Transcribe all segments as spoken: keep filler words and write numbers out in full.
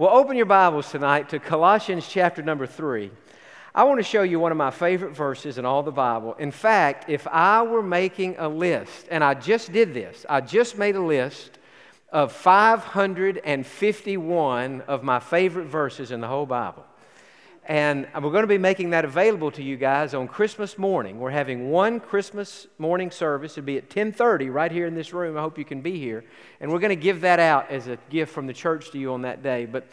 Well, open your Bibles tonight to Colossians chapter number three. I want to show you one of my favorite verses in all the Bible. In fact, if I were making a list, and I just did this, I just made a list of five hundred fifty-one of my favorite verses in the whole Bible. And we're going to be making that available to you guys on Christmas morning. We're having one Christmas morning service. It'll be at ten thirty right here in this room. I hope you can be here. And we're going to give that out as a gift from the church to you on that day. But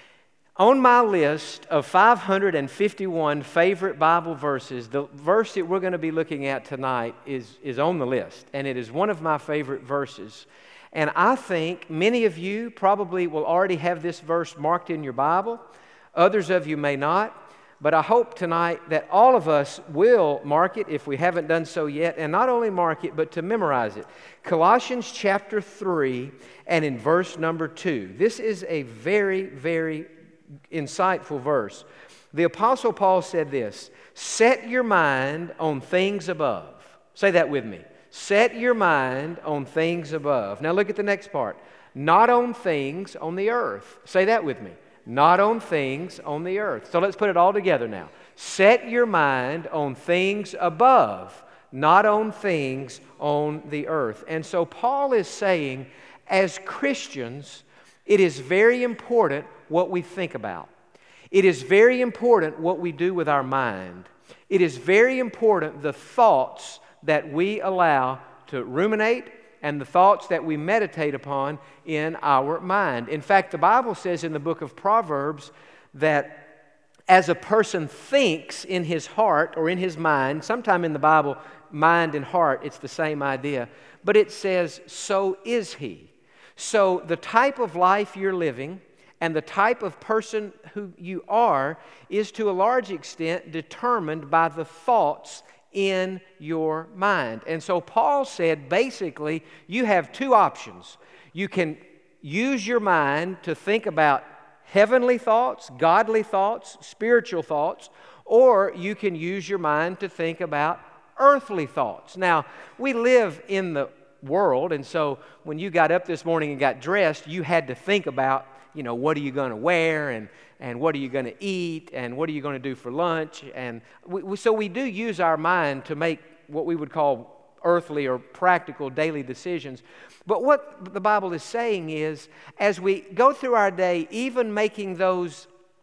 on my list of five hundred fifty-one favorite Bible verses, the verse that we're going to be looking at tonight is, is on the list. And it is one of my favorite verses. And I think many of you probably will already have this verse marked in your Bible. Others of you may not, but I hope tonight that all of us will mark it if we haven't done so yet, and not only mark it, but to memorize it. Colossians chapter three and in verse number two. This is a very, very insightful verse. The Apostle Paul said this, "Set your mind on things above." Say that with me. Set your mind on things above. Now look at the next part. Not on things on the earth. Say that with me. Not on things on the earth. So let's put it all together now. Set your mind on things above, not on things on the earth. And so Paul is saying, as Christians, it is very important what we think about. It is very important what we do with our mind. It is very important the thoughts that we allow to ruminate and the thoughts that we meditate upon in our mind. In fact, the Bible says in the book of Proverbs that as a person thinks in his heart or in his mind, sometime in the Bible, mind and heart, it's the same idea, but it says, so is he. So the type of life you're living and the type of person who you are is to a large extent determined by the thoughts in your mind. And so Paul said, basically, you have two options. You can use your mind to think about heavenly thoughts, godly thoughts, spiritual thoughts, or you can use your mind to think about earthly thoughts. Now, we live in the world, and so when you got up this morning and got dressed, you had to think about, you know, what are you going to wear, and and what are you going to eat, and what are you going to do for lunch, and we, we, so we do use our mind to make what we would call earthly or practical daily decisions. But what the Bible is saying is, as we go through our day, even making those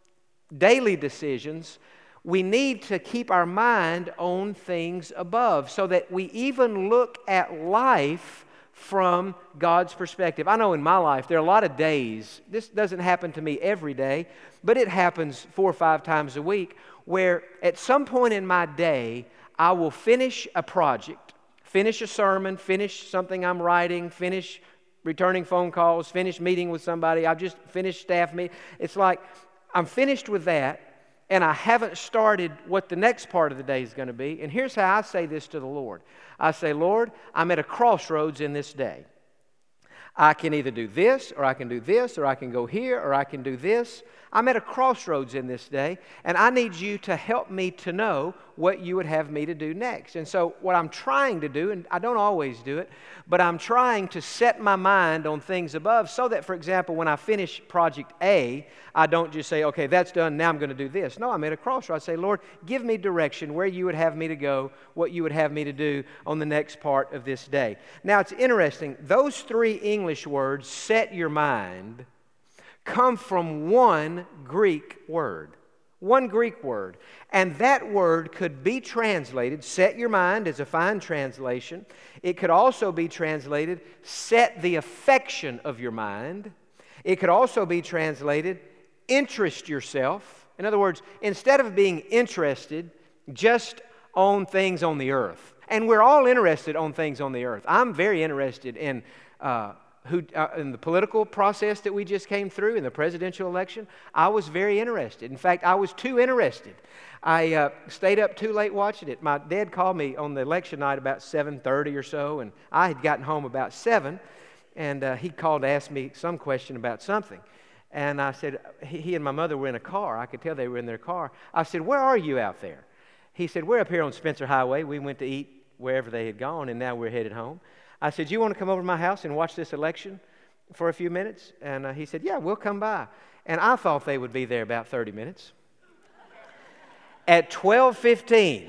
daily decisions, we need to keep our mind on things above, so that we even look at life from God's perspective. I know in my life there are a lot of days, this doesn't happen to me every day, but it happens four or five times a week, where at some point in my day I will finish a project, finish a sermon, finish something I'm writing, finish returning phone calls, finish meeting with somebody, I've just finished staff meeting. It's like I'm finished with that, and I haven't started what the next part of the day is going to be. And here's how I say this to the Lord. I say, Lord, I'm at a crossroads in this day. I can either do this, or I can do this, or I can go here, or I can do this. I'm at a crossroads in this day, and I need you to help me to know what you would have me to do next. And so what I'm trying to do, and I don't always do it, but I'm trying to set my mind on things above, so that, for example, when I finish project A, I don't just say, okay, that's done, now I'm going to do this. No, I'm at a crossroads. I say, Lord, give me direction where you would have me to go, what you would have me to do on the next part of this day. Now, it's interesting. Those three English words, set your mind, come from one Greek word. One Greek word. And that word could be translated, set your mind is a fine translation. It could also be translated, set the affection of your mind. It could also be translated, interest yourself. In other words, instead of being interested just on things on the earth. And we're all interested on things on the earth. I'm very interested in uh, Who, uh, in the political process that we just came through in the presidential election. I was very interested. In fact, I was too interested. I uh, stayed up too late watching it. My dad called me on the election night about seven thirty or so, and I had gotten home about seven, and uh, he called to ask me some question about something. And I said, he, he and my mother were in a car. I could tell they were in their car. I said, where are you out there? He said, we're up here on Spencer Highway. We went to eat wherever they had gone, and now we're headed home. I said, you want to come over to my house and watch this election for a few minutes? And uh, he said, yeah, we'll come by. And I thought they would be there about thirty minutes. At twelve fifteen,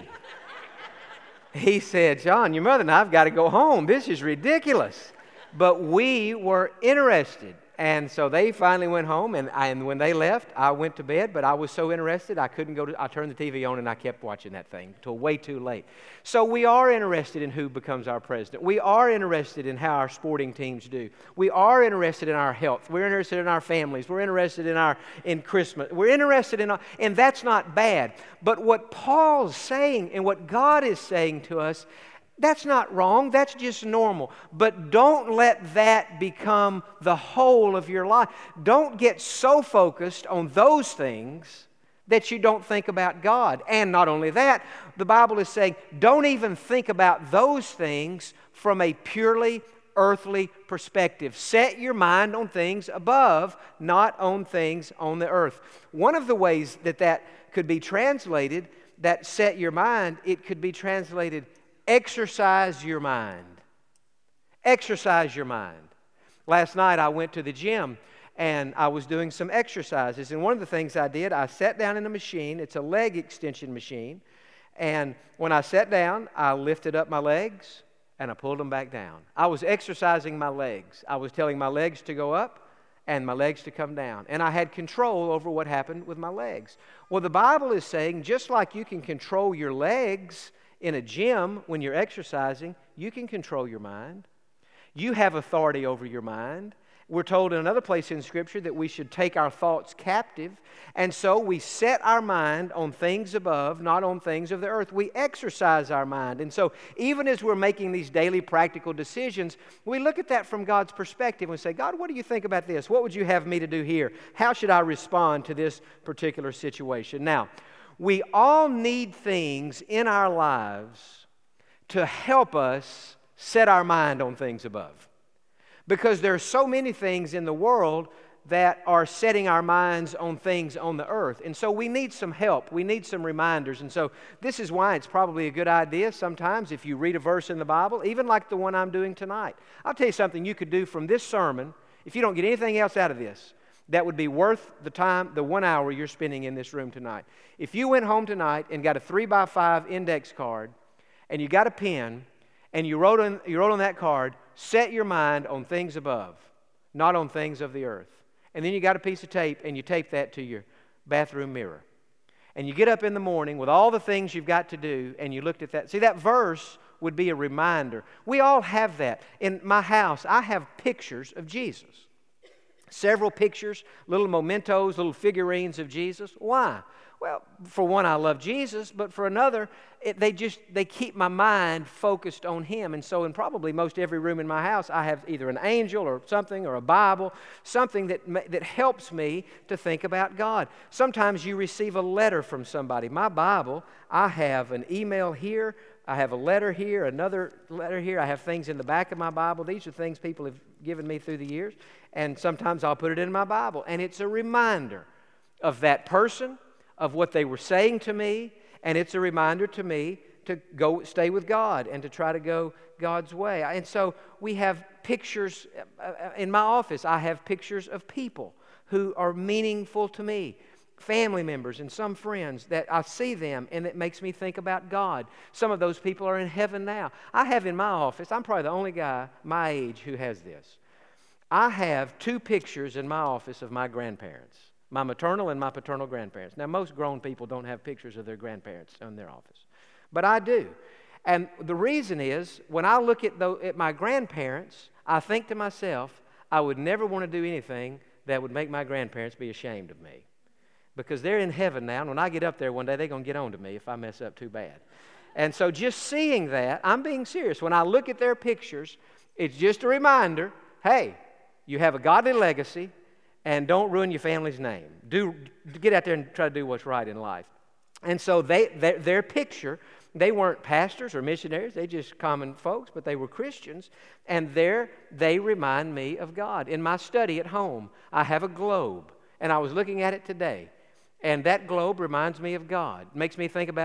he said, John, your mother and I have got to go home. This is ridiculous. But we were interested. And so they finally went home, and, I, and when they left, I went to bed, but I was so interested, I couldn't go to, I turned the T V on, and I kept watching that thing till way too late. So we are interested in who becomes our president. We are interested in how our sporting teams do. We are interested in our health. We're interested in our families. We're interested in our, in Christmas. We're interested in, and that's not bad. But what Paul's saying and what God is saying to us, that's not wrong. That's just normal. But don't let that become the whole of your life. Don't get so focused on those things that you don't think about God. And not only that, the Bible is saying don't even think about those things from a purely earthly perspective. Set your mind on things above, not on things on the earth. One of the ways that that could be translated, that set your mind, it could be translated exercise your mind. Exercise your mind. Last night I went to the gym and I was doing some exercises. And one of the things I did, I sat down in a machine. It's a leg extension machine. And when I sat down, I lifted up my legs and I pulled them back down. I was exercising my legs. I was telling my legs to go up and my legs to come down. And I had control over what happened with my legs. Well, the Bible is saying just like you can control your legs in a gym, when you're exercising, you can control your mind. You have authority over your mind. We're told in another place in Scripture that we should take our thoughts captive. And so we set our mind on things above, not on things of the earth. We exercise our mind. And so even as we're making these daily practical decisions, we look at that from God's perspective and say, God, what do you think about this? What would you have me to do here? How should I respond to this particular situation? Now, we all need things in our lives to help us set our mind on things above. Because there are so many things in the world that are setting our minds on things on the earth. And so we need some help. We need some reminders. And so this is why it's probably a good idea sometimes if you read a verse in the Bible, even like the one I'm doing tonight. I'll tell you something you could do from this sermon, if you don't get anything else out of this, that would be worth the time, the one hour you're spending in this room tonight. If you went home tonight and got a three by five index card and you got a pen and you wrote on, you wrote on that card, set your mind on things above, not on things of the earth. And then you got a piece of tape and you tape that to your bathroom mirror. And you get up in the morning with all the things you've got to do and you looked at that. See, that verse would be a reminder. We all have that. In my house, I have pictures of Jesus. Several pictures, little mementos, little figurines of Jesus. Why? Well, for one, I love Jesus, but for another, it, they just they keep my mind focused on Him. And so in probably most every room in my house, I have either an angel or something or a Bible, something that, that helps me to think about God. Sometimes you receive a letter from somebody. My Bible, I have an email here, I have a letter here, another letter here. I have things in the back of my Bible. These are things people have given me through the years. And sometimes I'll put it in my Bible. And it's a reminder of that person, of what they were saying to me. And it's a reminder to me to go stay with God and to try to go God's way. And so we have pictures in my office. I have pictures of people who are meaningful to me. Family members and some friends that I see them and it makes me think about God. Some of those people are in heaven now. I have in my office, I'm probably the only guy my age who has this. I have two pictures in my office of my grandparents, my maternal and my paternal grandparents. Now, most grown people don't have pictures of their grandparents in their office, but I do. And the reason is, when I look at, the, at my grandparents, I think to myself, I would never want to do anything that would make my grandparents be ashamed of me. Because they're in heaven now, and when I get up there one day, they're going to get on to me if I mess up too bad. And so just seeing that, I'm being serious. When I look at their pictures, it's just a reminder, hey, you have a godly legacy, and don't ruin your family's name. Do get out there and try to do what's right in life. And so they, their, their picture, they weren't pastors or missionaries. They just common folks, but they were Christians. And there they remind me of God. In my study at home, I have a globe, and I was looking at it today. And that globe reminds me of God. It makes me think about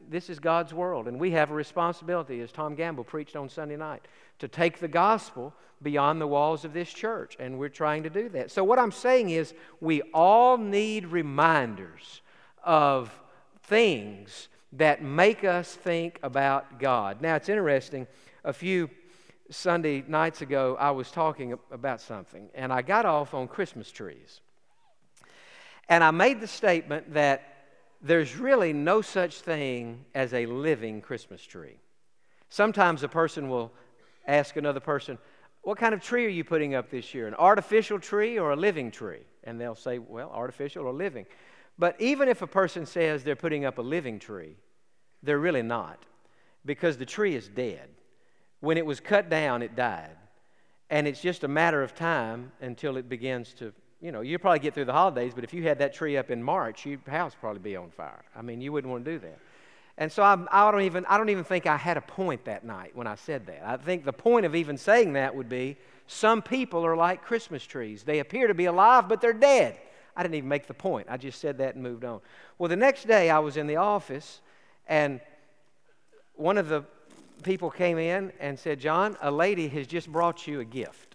this is God's world, and we have a responsibility, as Tom Gamble preached on Sunday night, to take the gospel beyond the walls of this church, and we're trying to do that. So what I'm saying is we all need reminders of things that make us think about God. Now, it's interesting. A few Sunday nights ago, I was talking about something, and I got off on Christmas trees. And I made the statement that there's really no such thing as a living Christmas tree. Sometimes a person will ask another person, what kind of tree are you putting up this year? An artificial tree or a living tree? And they'll say, well, artificial or living. But even if a person says they're putting up a living tree, they're really not, because the tree is dead. When it was cut down, it died. And it's just a matter of time until it begins to, you know, you'll probably get through the holidays, but if you had that tree up in March, your house would probably be on fire. I mean, you wouldn't want to do that. And so I, I, don't even, I don't even think I had a point that night when I said that. I think the point of even saying that would be some people are like Christmas trees. They appear to be alive, but they're dead. I didn't even make the point. I just said that and moved on. Well, the next day I was in the office, and one of the people came in and said, John, a lady has just brought you a gift.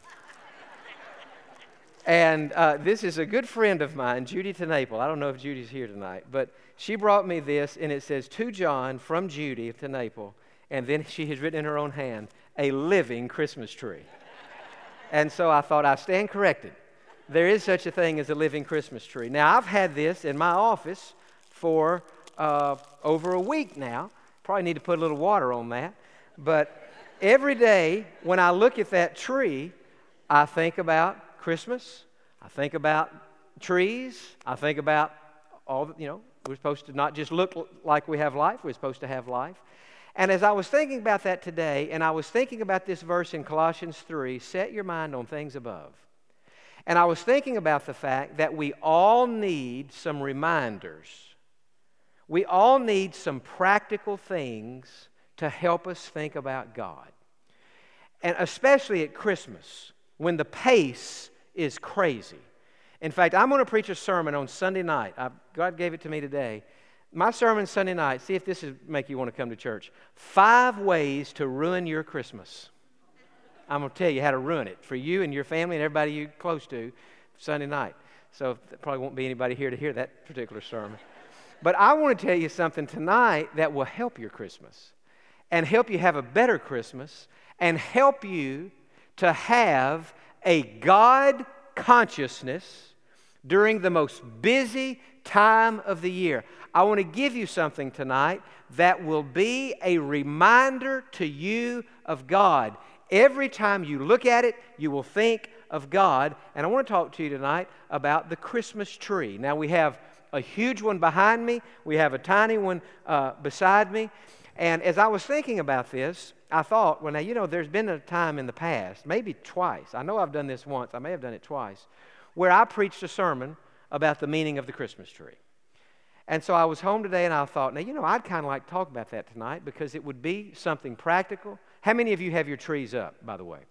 And uh, this is a good friend of mine, Judy TeNapel. I don't know if Judy's here tonight, but she brought me this, and it says, to John from Judy TeNapel, and then she has written in her own hand, a living Christmas tree. And so I thought, I stand corrected. There is such a thing as a living Christmas tree. Now, I've had this in my office for uh, over a week now. Probably need to put a little water on that. But every day when I look at that tree, I think about Christmas. I think about trees. I think about all the, you know, we're supposed to not just look like we have life, we're supposed to have life. And as I was thinking about that today, and I was thinking about this verse in Colossians three, set your mind on things above. And I was thinking about the fact that we all need some reminders. We all need some practical things to help us think about God. And especially at Christmas, when the pace is crazy. In fact, I'm going to preach a sermon on Sunday night. I, God gave it to me today. My sermon Sunday night, see if this will make you want to come to church. Five ways to ruin your Christmas. I'm going to tell you how to ruin it for you and your family and everybody you're close to Sunday night. So there probably won't be anybody here to hear that particular sermon. But I want to tell you something tonight that will help your Christmas and help you have a better Christmas and help you to have a God consciousness during the most busy time of the year. I want to give you something tonight that will be a reminder to you of God. Every time you look at it, you will think of God. And I want to talk to you tonight about the Christmas tree. Now, we have a huge one behind me. We have a tiny one uh, beside me. And as I was thinking about this, I thought, well, now, you know, there's been a time in the past, maybe twice. I know I've done this once. I may have done it twice, where I preached a sermon about the meaning of the Christmas tree. And so I was home today, and I thought, now, you know, I'd kind of like to talk about that tonight because it would be something practical. How many of you have your trees up, by the way?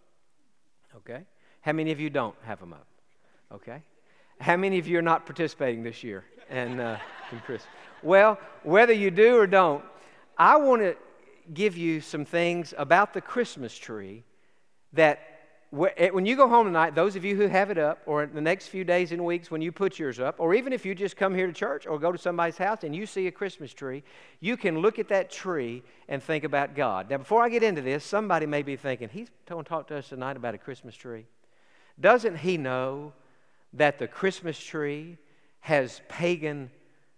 Okay. How many of you don't have them up? Okay. How many of you are not participating this year in, uh, in Christmas? Well, whether you do or don't, I want to give you some things about the Christmas tree that when you go home tonight, those of you who have it up, or in the next few days and weeks when you put yours up, or even if you just come here to church or go to somebody's house and you see a Christmas tree, you can look at that tree and think about God. Now, before I get into this, somebody may be thinking, he's going to talk to us tonight about a Christmas tree. Doesn't he know that the Christmas tree has pagan,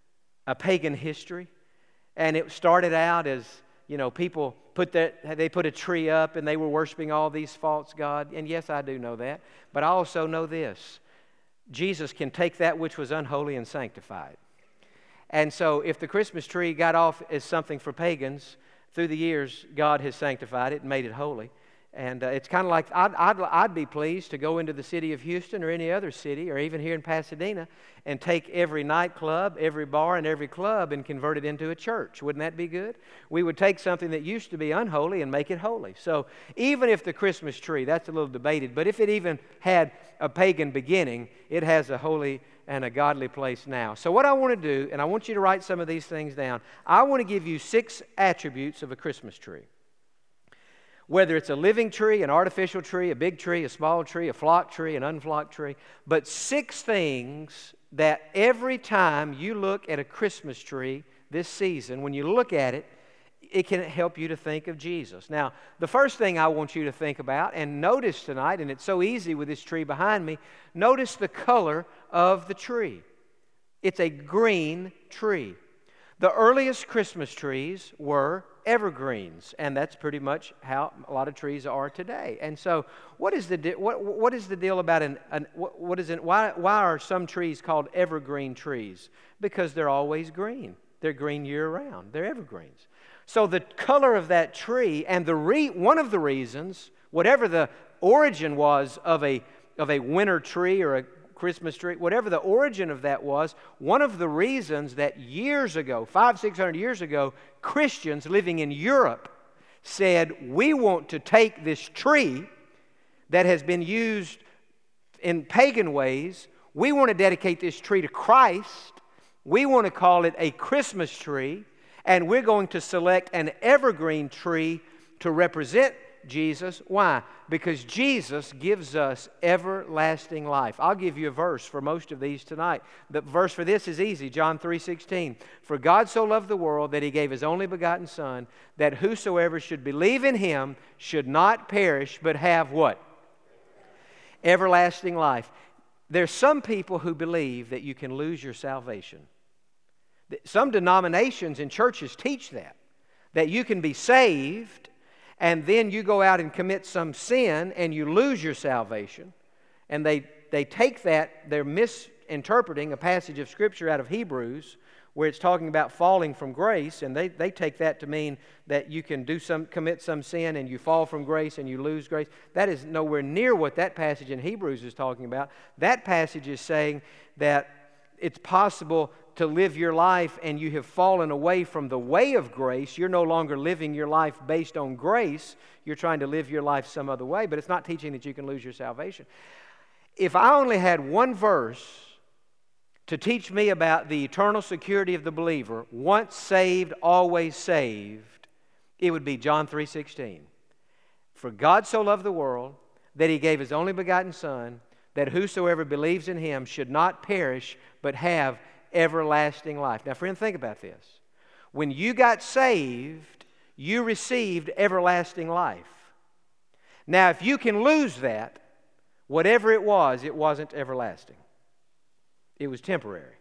a pagan history? And it started out as, you know, people put that, they put a tree up and they were worshiping all these false gods. And yes, I do know that. But I also know this. Jesus can take that which was unholy and sanctify it. And so if the Christmas tree got off as something for pagans, through the years, God has sanctified it and made it holy. And uh, it's kind of like, I'd, I'd, I'd be pleased to go into the city of Houston or any other city, or even here in Pasadena, and take every nightclub, every bar, and every club and convert it into a church. Wouldn't that be good? We would take something that used to be unholy and make it holy. So even if the Christmas tree, that's a little debated, but if it even had a pagan beginning, it has a holy and a godly place now. So what I want to do, and I want you to write some of these things down, I want to give you six attributes of a Christmas tree. Whether it's a living tree, an artificial tree, a big tree, a small tree, a flock tree, an unflocked tree, but six things that every time you look at a Christmas tree this season, when you look at it, it can help you to think of Jesus. Now, the first thing I want you to think about and notice tonight, and it's so easy with this tree behind me, notice the color of the tree. It's a green tree. The earliest Christmas trees were evergreens, and that's pretty much how a lot of trees are today. And so, what is the de- what what is the deal about an, an what, what is it? Why why are some trees called evergreen trees? Because they're always green. They're green year round. They're evergreens. So the color of that tree, and the re- one of the reasons, whatever the origin was of a of a winter tree or a Christmas tree, whatever the origin of that was, one of the reasons that years ago, five, six hundred years ago, Christians living in Europe said, we want to take this tree that has been used in pagan ways, we want to dedicate this tree to Christ, we want to call it a Christmas tree, and we're going to select an evergreen tree to represent Jesus. Why? Because Jesus gives us everlasting life. I'll give you a verse for most of these tonight. The verse for this is easy, John three sixteen. For God so loved the world that He gave His only begotten Son, that whosoever should believe in Him should not perish, but have what? Everlasting life. There's some people who believe that you can lose your salvation. Some denominations and churches teach that, that you can be saved and then you go out and commit some sin and you lose your salvation. And they, they take that, they're misinterpreting a passage of Scripture out of Hebrews where it's talking about falling from grace, and they, they take that to mean that you can do some commit some sin and you fall from grace and you lose grace. That is nowhere near what that passage in Hebrews is talking about. That passage is saying that it's possible to live your life and you have fallen away from the way of grace. You're no longer living your life based on grace. You're trying to live your life some other way, but it's not teaching that you can lose your salvation. If I only had one verse to teach me about the eternal security of the believer, once saved, always saved, it would be John three sixteen. For God so loved the world that He gave His only begotten Son, that whosoever believes in Him should not perish, but have everlasting life. Now, friend, think about this. When you got saved, you received everlasting life. Now, if you can lose that, whatever it was, it wasn't everlasting. It was temporary.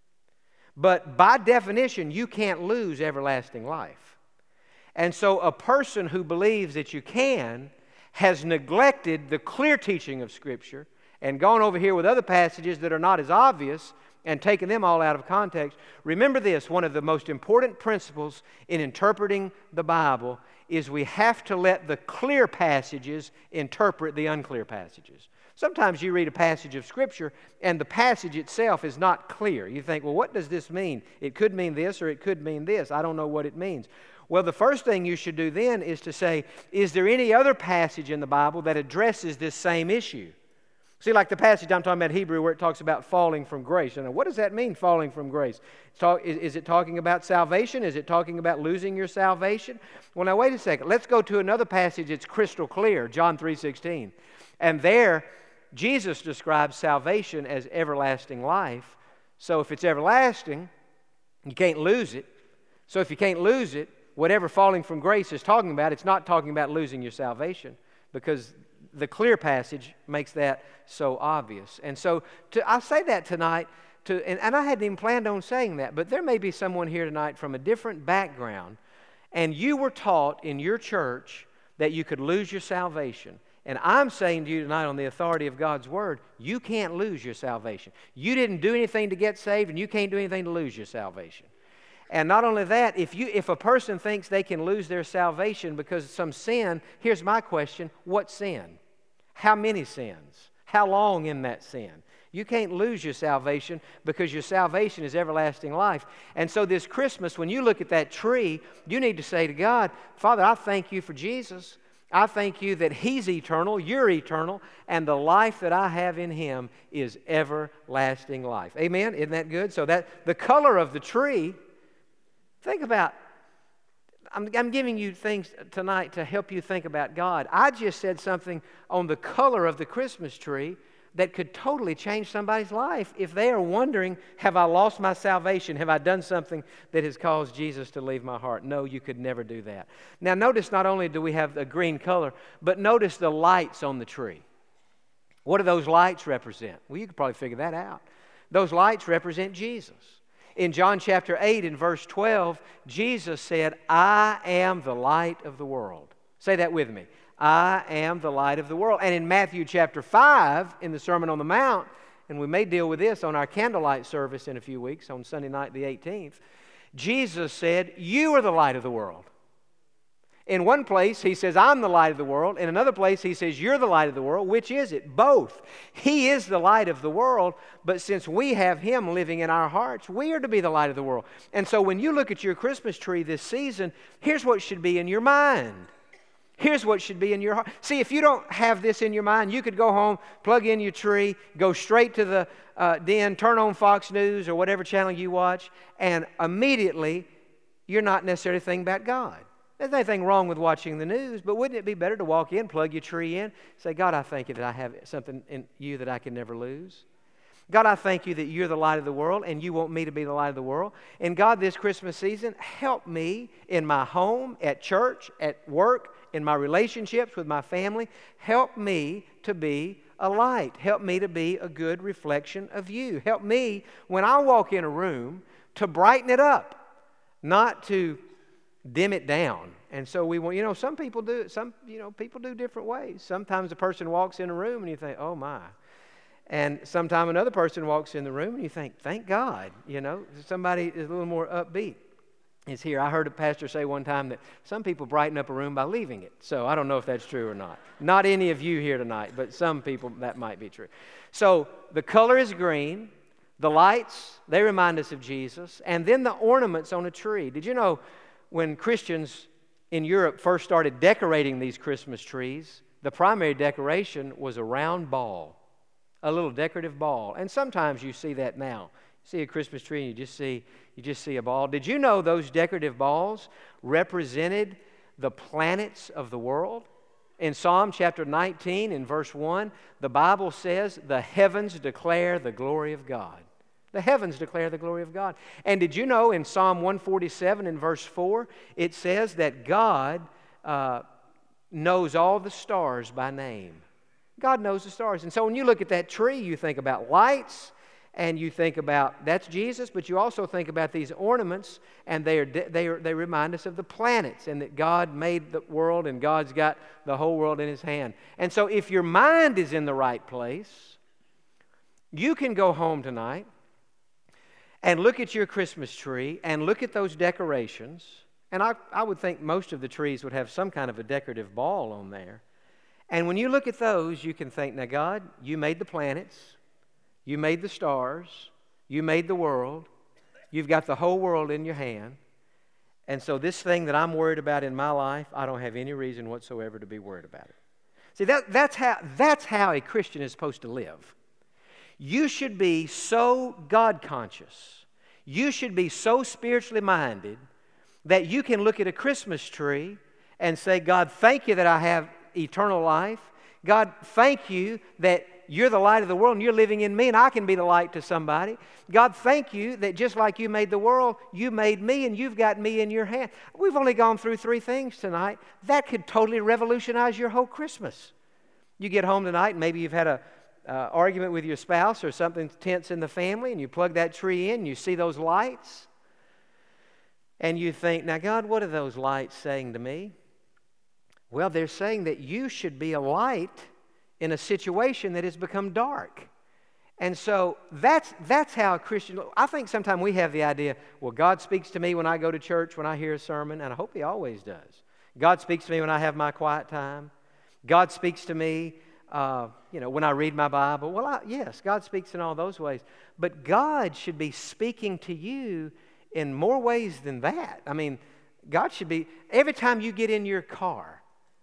But by definition, you can't lose everlasting life. And so a person who believes that you can has neglected the clear teaching of Scripture and gone over here with other passages that are not as obvious and taken them all out of context. Remember this, one of the most important principles in interpreting the Bible is we have to let the clear passages interpret the unclear passages. Sometimes you read a passage of Scripture and the passage itself is not clear. You think, well, what does this mean? It could mean this or it could mean this. I don't know what it means. Well, the first thing you should do then is to say, is there any other passage in the Bible that addresses this same issue? See, like the passage I'm talking about, Hebrew, where it talks about falling from grace. And what does that mean, falling from grace? It's talk, is, is it talking about salvation? Is it talking about losing your salvation? Well, now, wait a second. Let's go to another passage that's crystal clear, John three sixteen. And there, Jesus describes salvation as everlasting life. So if it's everlasting, you can't lose it. So if you can't lose it, whatever falling from grace is talking about, it's not talking about losing your salvation, because the clear passage makes that so obvious. And so to, I say that tonight, to, and, and I hadn't even planned on saying that, but there may be someone here tonight from a different background, and you were taught in your church that you could lose your salvation. And I'm saying to you tonight on the authority of God's Word, you can't lose your salvation. You didn't do anything to get saved, and you can't do anything to lose your salvation. And not only that, if you if a person thinks they can lose their salvation because of some sin, here's my question, what sin? How many sins? How long in that sin? You can't lose your salvation because your salvation is everlasting life. And so this Christmas, when you look at that tree, you need to say to God, Father, I thank you for Jesus. I thank you that He's eternal, you're eternal, and the life that I have in Him is everlasting life. Amen? Isn't that good? So that the color of the tree, think about, I'm, I'm giving you things tonight to help you think about God. I just said something on the color of the Christmas tree that could totally change somebody's life if they are wondering, have I lost my salvation? Have I done something that has caused Jesus to leave my heart? No, you could never do that. Now notice not only do we have the green color, but notice the lights on the tree. What do those lights represent? Well, you could probably figure that out. Those lights represent Jesus. In John chapter eight and verse twelve, Jesus said, I am the light of the world. Say that with me. I am the light of the world. And in Matthew chapter five, in the Sermon on the Mount, and we may deal with this on our candlelight service in a few weeks, on Sunday night the eighteenth, Jesus said, you are the light of the world. In one place, He says, I'm the light of the world. In another place, He says, you're the light of the world. Which is it? Both. He is the light of the world, but since we have Him living in our hearts, we are to be the light of the world. And so when you look at your Christmas tree this season, here's what should be in your mind. Here's what should be in your heart. See, if you don't have this in your mind, you could go home, plug in your tree, go straight to the uh, den, turn on Fox News or whatever channel you watch, and immediately you're not necessarily thinking about God. There's nothing wrong with watching the news, but wouldn't it be better to walk in, plug your tree in, say, God, I thank you that I have something in you that I can never lose. God, I thank you that you're the light of the world and you want me to be the light of the world. And God, this Christmas season, help me in my home, at church, at work, in my relationships with my family. Help me to be a light. Help me to be a good reflection of you. Help me, when I walk in a room, to brighten it up, not to dim it down. And so we want, you know, some people do it, some, you know, people do different ways. Sometimes a person walks in a room and you think, oh my. And sometimes another person walks in the room and you think, thank God, you know, somebody is a little more upbeat is here. I heard a pastor say one time that some people brighten up a room by leaving it. So I don't know if that's true or not. Not any of you here tonight, but some people that might be true. So the color is green. The lights, they remind us of Jesus. And then the ornaments on a tree. Did you know when Christians in Europe first started decorating these Christmas trees, the primary decoration was a round ball, a little decorative ball. And sometimes you see that now. You see a Christmas tree and you just see you just see a ball. Did you know those decorative balls represented the planets of the world? In Psalm chapter nineteen, in verse one, the Bible says, the heavens declare the glory of God. The heavens declare the glory of God. And did you know in Psalm one forty-seven, in verse four, it says that God uh, knows all the stars by name. God knows the stars. And so when you look at that tree, you think about lights, and you think about, that's Jesus, but you also think about these ornaments, and they are they are they remind us of the planets, and that God made the world, and God's got the whole world in His hand. And so if your mind is in the right place, you can go home tonight and look at your Christmas tree and look at those decorations. And I, I would think most of the trees would have some kind of a decorative ball on there. And when you look at those, you can think, now God, you made the planets. You made the stars. You made the world. You've got the whole world in your hand. And so this thing that I'm worried about in my life, I don't have any reason whatsoever to be worried about it. See, that, that's, how, that's how a Christian is supposed to live. You should be so God-conscious. You should be so spiritually minded that you can look at a Christmas tree and say, God, thank you that I have eternal life. God, thank you that you're the light of the world and you're living in me and I can be the light to somebody. God, thank you that just like you made the world, you made me and you've got me in your hand. We've only gone through three things tonight. That could totally revolutionize your whole Christmas. You get home tonight and maybe you've had a uh, argument with your spouse or something tense in the family, and you plug that tree in, you see those lights, and you think, now God, what are those lights saying to me? Well, they're saying that you should be a light in a situation that has become dark. And so that's that's how a Christian, I think sometimes we have the idea, well, God speaks to me when I go to church, when I hear a sermon, and I hope He always does. God speaks to me when I have my quiet time. God speaks to me, uh, you know, when I read my Bible. Well, I, yes, God speaks in all those ways. But God should be speaking to you in more ways than that. I mean, God should be, every time you get in your car,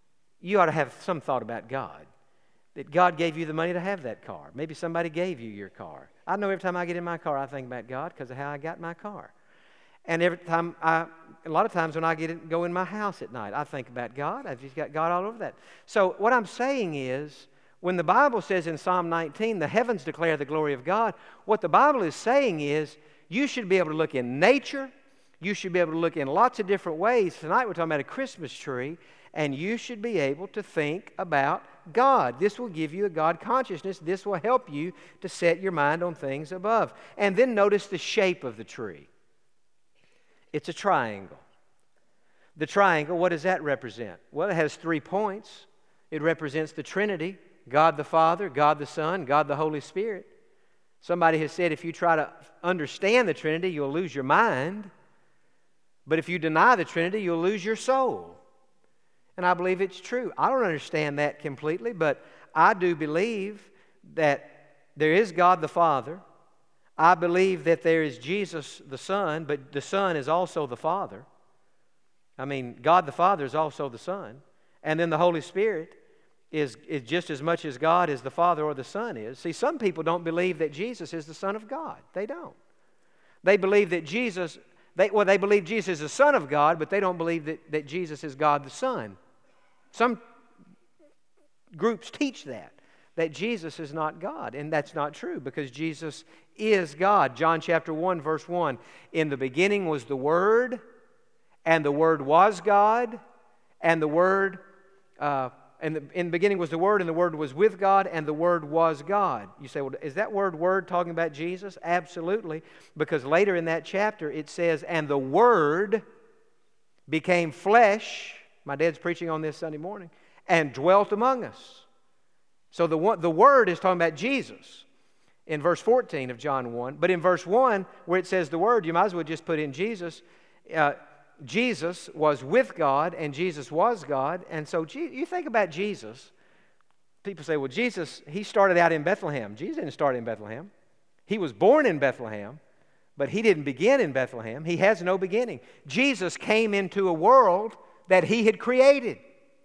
you ought to have some thought about God. That God gave you the money to have that car. Maybe somebody gave you your car. I know every time I get in my car, I think about God because of how I got my car. And every time I, a lot of times when I get in, go in my house at night, I think about God. I've just got God all over that. So what I'm saying is, when the Bible says in Psalm nineteen, the heavens declare the glory of God, what the Bible is saying is, you should be able to look in nature. You should be able to look in lots of different ways. Tonight we're talking about a Christmas tree, and you should be able to think about God. This will give you a God consciousness. This will help you to set your mind on things above. And then notice the shape of the tree. It's a triangle. The triangle, what does that represent? Well, it has three points. It represents the Trinity, God the Father, God the Son, God the Holy Spirit. Somebody has said if you try to understand the Trinity, you'll lose your mind. But if you deny the Trinity, you'll lose your soul. And I believe it's true. I don't understand that completely, but I do believe that there is God the Father. I believe that there is Jesus the Son, but the Son is also the Father. I mean, God the Father is also the Son. And then the Holy Spirit is, is just as much as God as the Father or the Son is. See, some people don't believe that Jesus is the Son of God. They don't. They believe that Jesus, they, well, they believe Jesus is the Son of God, but they don't believe that, that Jesus is God the Son. Some groups teach that, that Jesus is not God, and that's not true because Jesus is God. John chapter one, verse one, in the beginning was the Word, and the Word was God, and the Word, uh, and the, in the beginning was the Word, and the Word was with God, and the Word was God. You say, well, is that word Word talking about Jesus? Absolutely, because later in that chapter it says, and the Word became flesh. My dad's preaching on this Sunday morning, and dwelt among us. So the, the Word is talking about Jesus in verse fourteen of John one. But in verse one, where it says the Word, you might as well just put in Jesus. Uh, Jesus was with God, and Jesus was God. And so you think about Jesus. People say, well, Jesus, He started out in Bethlehem. Jesus didn't start in Bethlehem. He was born in Bethlehem, but He didn't begin in Bethlehem. He has no beginning. Jesus came into a world that He had created.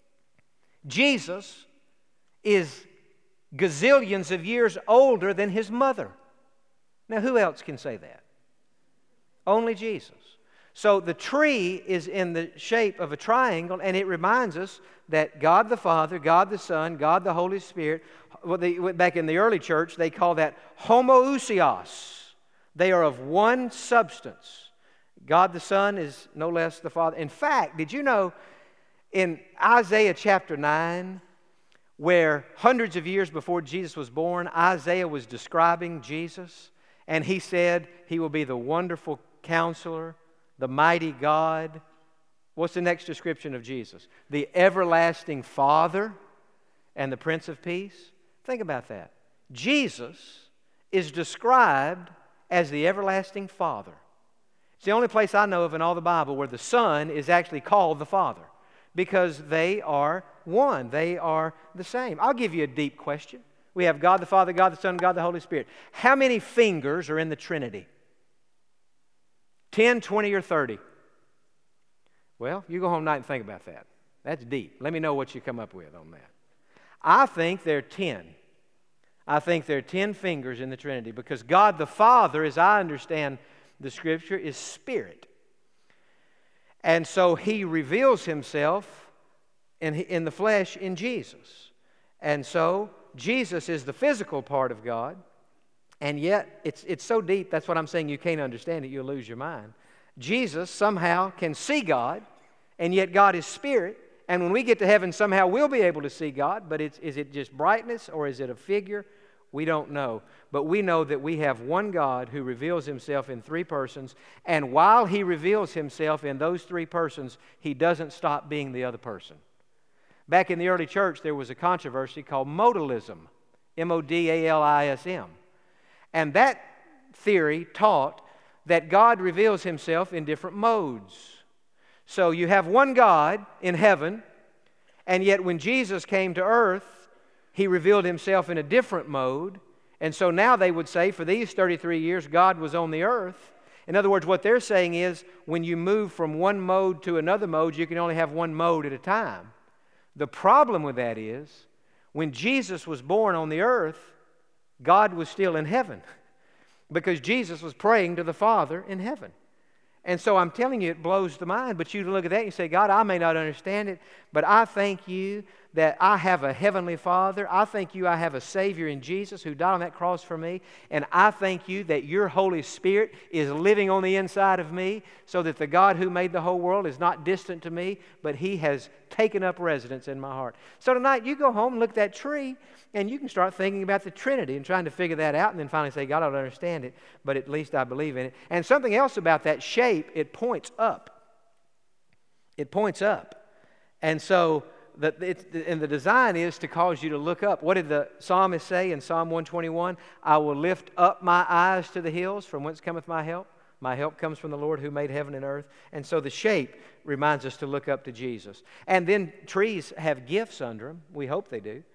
Jesus is gazillions of years older than His mother. Now, who else can say that? Only Jesus. So the tree is in the shape of a triangle, and it reminds us that God the Father, God the Son, God the Holy Spirit, well, they, back in the early church, they call that homoousios. They are of one substance. God the Son is no less the Father. In fact, did you know in Isaiah chapter nine, where hundreds of years before Jesus was born, Isaiah was describing Jesus, and he said He will be the wonderful counselor, the mighty God. What's the next description of Jesus? The everlasting Father and the Prince of Peace. Think about that. Jesus is described as the everlasting Father. It's the only place I know of in all the Bible where the Son is actually called the Father, because they are one. They are the same. I'll give you a deep question. We have God the Father, God the Son, God the Holy Spirit. How many fingers are in the Trinity? ten, twenty, or thirty? Well, you go home tonight and think about that. That's deep. Let me know what you come up with on that. I think there are ten. I think there are ten fingers in the Trinity, because God the Father, as I understand the Scripture, is Spirit. And so He reveals Himself in, in the flesh in Jesus. And so Jesus is the physical part of God, and yet it's, it's so deep, that's what I'm saying, you can't understand it, you'll lose your mind. Jesus somehow can see God, and yet God is Spirit. And when we get to heaven, somehow we'll be able to see God, but it's, is it just brightness or is it a figure? We don't know. But we know that we have one God who reveals Himself in three persons, and while He reveals Himself in those three persons, He doesn't stop being the other person. Back in the early church, there was a controversy called modalism, M O D A L I S M. And that theory taught that God reveals Himself in different modes. So you have one God in heaven, and yet when Jesus came to earth, He revealed Himself in a different mode. And so now they would say for these thirty-three years, God was on the earth. In other words, what they're saying is when you move from one mode to another mode, you can only have one mode at a time. The problem with that is, when Jesus was born on the earth, God was still in heaven because Jesus was praying to the Father in heaven. And so I'm telling you, it blows the mind. But you look at that and you say, God, I may not understand it, but I thank you that I have a heavenly Father. I thank you I have a Savior in Jesus who died on that cross for me. And I thank you that your Holy Spirit is living on the inside of me so that the God who made the whole world is not distant to me, but He has taken up residence in my heart. So tonight you go home and look at that tree and you can start thinking about the Trinity and trying to figure that out and then finally say, God, I don't understand it, but at least I believe in it. And something else about that shape, it points up. It points up. And so The, it, and the design is to cause you to look up. What did the psalmist say in Psalm one twenty-one? I will lift up my eyes to the hills, from whence cometh my help. My help comes from the Lord who made heaven and earth. And so the shape reminds us to look up to Jesus. And then trees have gifts under them. We hope they do.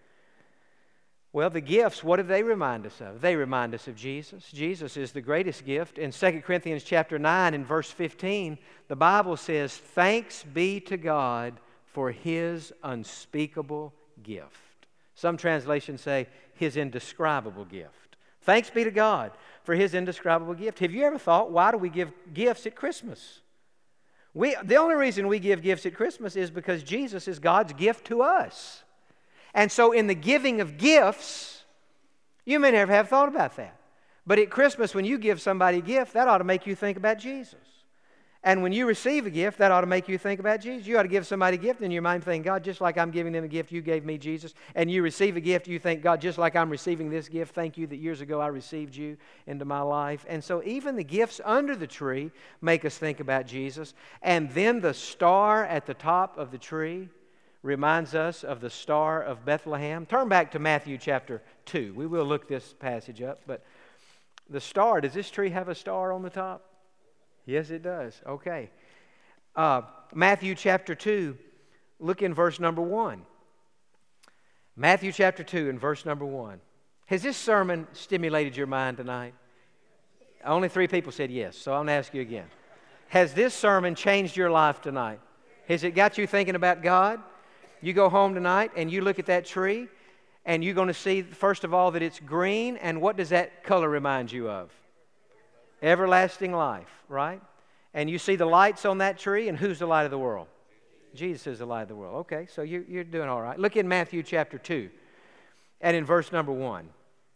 Well, the gifts, what do they remind us of? They remind us of Jesus. Jesus is the greatest gift. In Second Corinthians chapter nine and verse fifteen, the Bible says, thanks be to God for His unspeakable gift. Some translations say His indescribable gift. Thanks be to God for His indescribable gift. Have you ever thought, why do we give gifts at Christmas? We, the only reason we give gifts at Christmas is because Jesus is God's gift to us. And so in the giving of gifts, you may never have thought about that. But at Christmas, when you give somebody a gift, that ought to make you think about Jesus. And when you receive a gift, that ought to make you think about Jesus. You ought to give somebody a gift, and your mind think, God, just like I'm giving them a gift, you gave me Jesus. And you receive a gift, you think, God, just like I'm receiving this gift, thank you that years ago I received you into my life. And so even the gifts under the tree make us think about Jesus. And then the star at the top of the tree reminds us of the Star of Bethlehem. Turn back to Matthew chapter two. We will look this passage up. But the star, does this tree have a star on the top? Yes, it does. Okay. Uh, Matthew chapter two, look in verse number one. Matthew chapter two and verse number one. Has this sermon stimulated your mind tonight? Only three people said yes, so I'm going to ask you again. Has this sermon changed your life tonight? Has it got you thinking about God? You go home tonight and you look at that tree and you're going to see, first of all, that it's green. And what does that color remind you of? Everlasting life, right? And you see the lights on that tree, and who's the light of the world? Jesus is the light of the world. Okay, so you're, you're doing all right. Look in Matthew chapter two and in verse number one.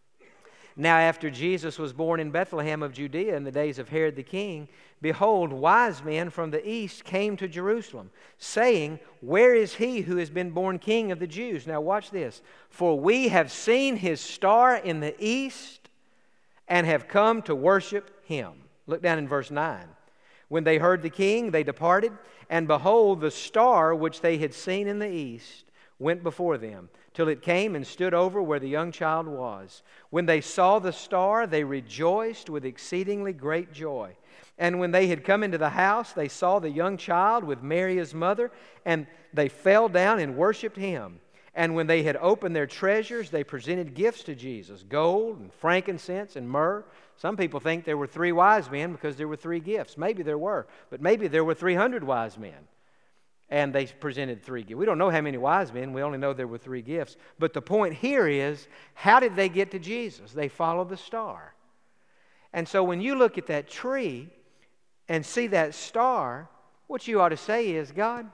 Now after Jesus was born in Bethlehem of Judea in the days of Herod the king, behold, wise men from the east came to Jerusalem, saying, where is he who has been born king of the Jews? Now watch this. For we have seen his star in the east and have come to worship him. Look down in verse nine. When they heard the king, they departed, and behold, the star which they had seen in the east went before them, till it came and stood over where the young child was. When they saw the star, they rejoiced with exceedingly great joy. And when they had come into the house, they saw the young child with Mary his mother, and they fell down and worshipped him. And when they had opened their treasures, they presented gifts to Jesus, gold and frankincense and myrrh. Some people think there were three wise men because there were three gifts. Maybe there were, but maybe there were three hundred wise men. And they presented three gifts. We don't know how many wise men. We only know there were three gifts. But the point here is, how did they get to Jesus? They followed the star. And so when you look at that tree and see that star, what you ought to say is, God,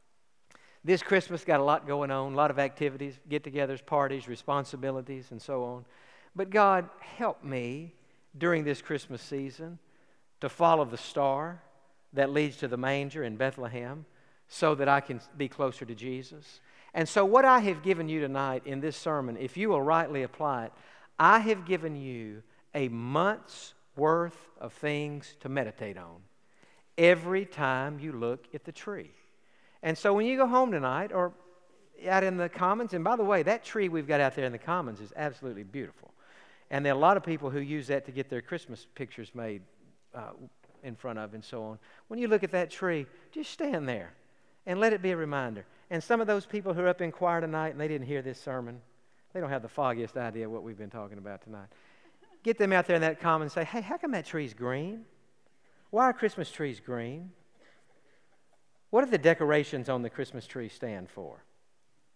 this Christmas got a lot going on, a lot of activities, get-togethers, parties, responsibilities, and so on. But God, help me during this Christmas season to follow the star that leads to the manger in Bethlehem so that I can be closer to Jesus. And so what I have given you tonight in this sermon, if you will rightly apply it, I have given you a month's worth of things to meditate on every time you look at the tree. And so when you go home tonight or out in the commons, and by the way, that tree we've got out there in the commons is absolutely beautiful. And there are a lot of people who use that to get their Christmas pictures made uh, in front of and so on. When you look at that tree, just stand there and let it be a reminder. And some of those people who are up in choir tonight and they didn't hear this sermon, they don't have the foggiest idea what we've been talking about tonight. Get them out there in that common and say, hey, how come that tree's green? Why are Christmas trees green? What do the decorations on the Christmas tree stand for?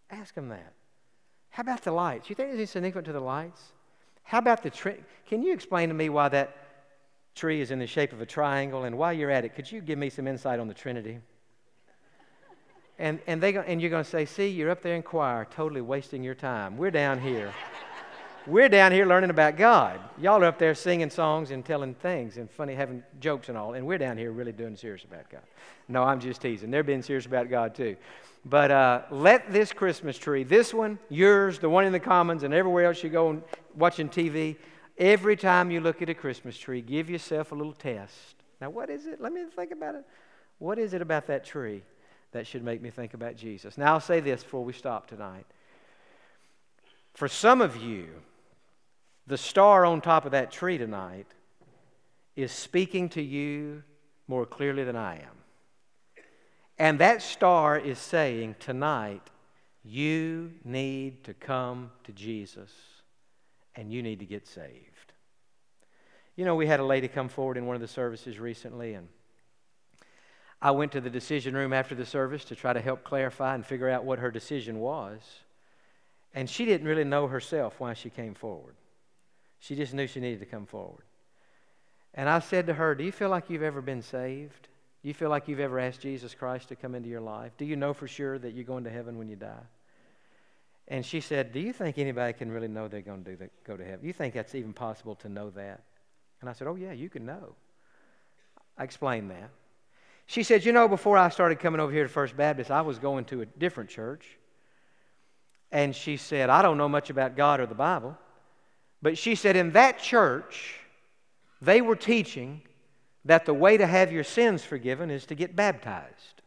Ask them that. How about the lights? You think there's anything significant to the lights? How about the tree? Can you explain to me why that tree is in the shape of a triangle? And while you're at it, could you give me some insight on the Trinity? And and they go, and you're going to say, see, you're up there in choir, totally wasting your time. We're down here. We're down here learning about God. Y'all are up there singing songs and telling things and funny, having jokes and all. And we're down here really doing serious about God. No, I'm just teasing. They're being serious about God too. But uh, let this Christmas tree, this one, yours, the one in the Commons, and everywhere else you go and watching T V, every time you look at a Christmas tree, give yourself a little test. Now, what is it? Let me think about it. What is it about that tree that should make me think about Jesus? Now, I'll say this before we stop tonight. For some of you, the star on top of that tree tonight is speaking to you more clearly than I am. And that star is saying tonight, you need to come to Jesus and you need to get saved. You know, we had a lady come forward in one of the services recently, and I went to the decision room after the service to try to help clarify and figure out what her decision was. And she didn't really know herself why she came forward. She just knew she needed to come forward. And I said to her, do you feel like you've ever been saved? Do you feel like you've ever asked Jesus Christ to come into your life? Do you know for sure that you're going to heaven when you die? And she said, do you think anybody can really know they're going to do that, go to heaven? Do you think that's even possible to know that? And I said, oh yeah, you can know. I explained that. She said, you know, before I started coming over here to First Baptist, I was going to a different church. And she said, I don't know much about God or the Bible. But she said, in that church, they were teaching that the way to have your sins forgiven is to get baptized.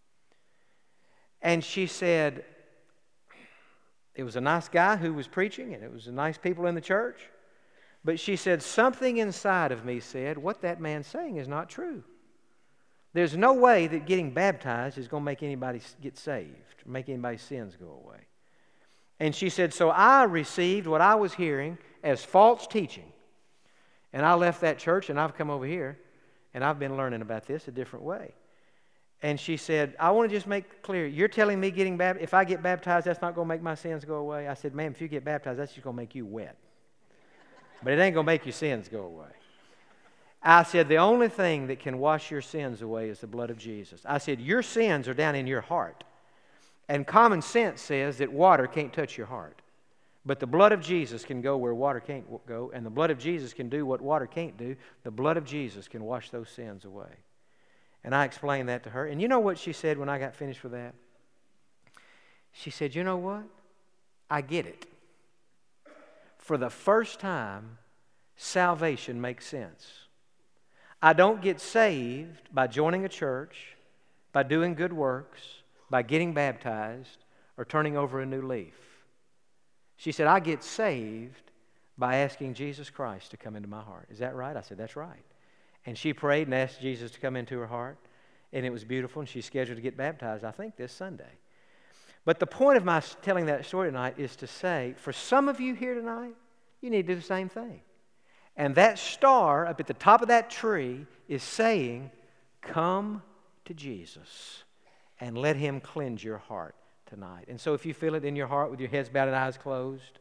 And she said, it was a nice guy who was preaching, and it was nice people in the church. But she said, something inside of me said, what that man's saying is not true. There's no way that getting baptized is going to make anybody get saved, make anybody's sins go away. And she said, so I received what I was hearing as false teaching. And I left that church, and I've come over here, and I've been learning about this a different way. And she said, I want to just make clear, you're telling me getting baptized, if I get baptized, that's not going to make my sins go away? I said, ma'am, if you get baptized, that's just going to make you wet. But it ain't going to make your sins go away. I said, the only thing that can wash your sins away is the blood of Jesus. I said, your sins are down in your heart. And common sense says that water can't touch your heart. But the blood of Jesus can go where water can't go, and the blood of Jesus can do what water can't do. The blood of Jesus can wash those sins away. And I explained that to her. And you know what she said when I got finished with that? She said, you know what? I get it. For the first time, salvation makes sense. I don't get saved by joining a church, by doing good works, by getting baptized, or turning over a new leaf. She said, I get saved by asking Jesus Christ to come into my heart. Is that right? I said, that's right. And she prayed and asked Jesus to come into her heart, and it was beautiful, and she's scheduled to get baptized, I think, this Sunday. But the point of my telling that story tonight is to say, for some of you here tonight, you need to do the same thing. And that star up at the top of that tree is saying, come to Jesus and let Him cleanse your heart tonight. And so if you feel it in your heart with your heads bowed and eyes closed,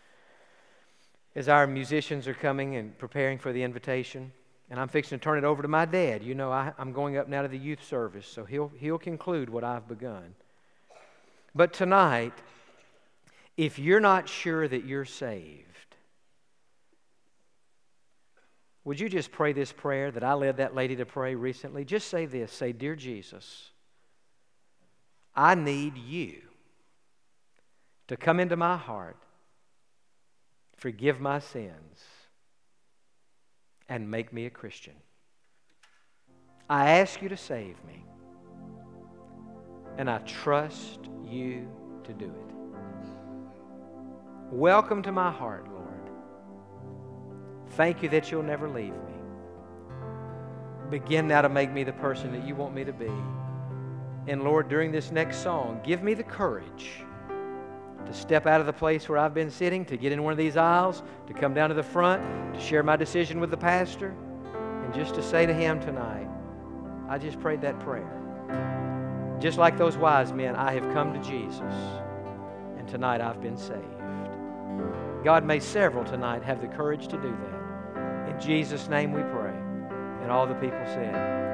as our musicians are coming and preparing for the invitation, and I'm fixing to turn it over to my dad. You know, I, I'm going up now to the youth service, so he'll, he'll conclude what I've begun. But tonight, if you're not sure that you're saved, would you just pray this prayer that I led that lady to pray recently? Just say this. Say, dear Jesus, I need you to come into my heart, forgive my sins, and make me a Christian. I ask you to save me, and I trust you to do it. Welcome to my heart, Lord. Thank you that you'll never leave me. Begin now to make me the person that you want me to be. And Lord, during this next song, give me the courage to step out of the place where I've been sitting, to get in one of these aisles, to come down to the front, to share my decision with the pastor, and just to say to him tonight, I just prayed that prayer. Just like those wise men, I have come to Jesus. tonight I've been saved. God, may several tonight have the courage to do that. In Jesus' name we pray. And all the people said,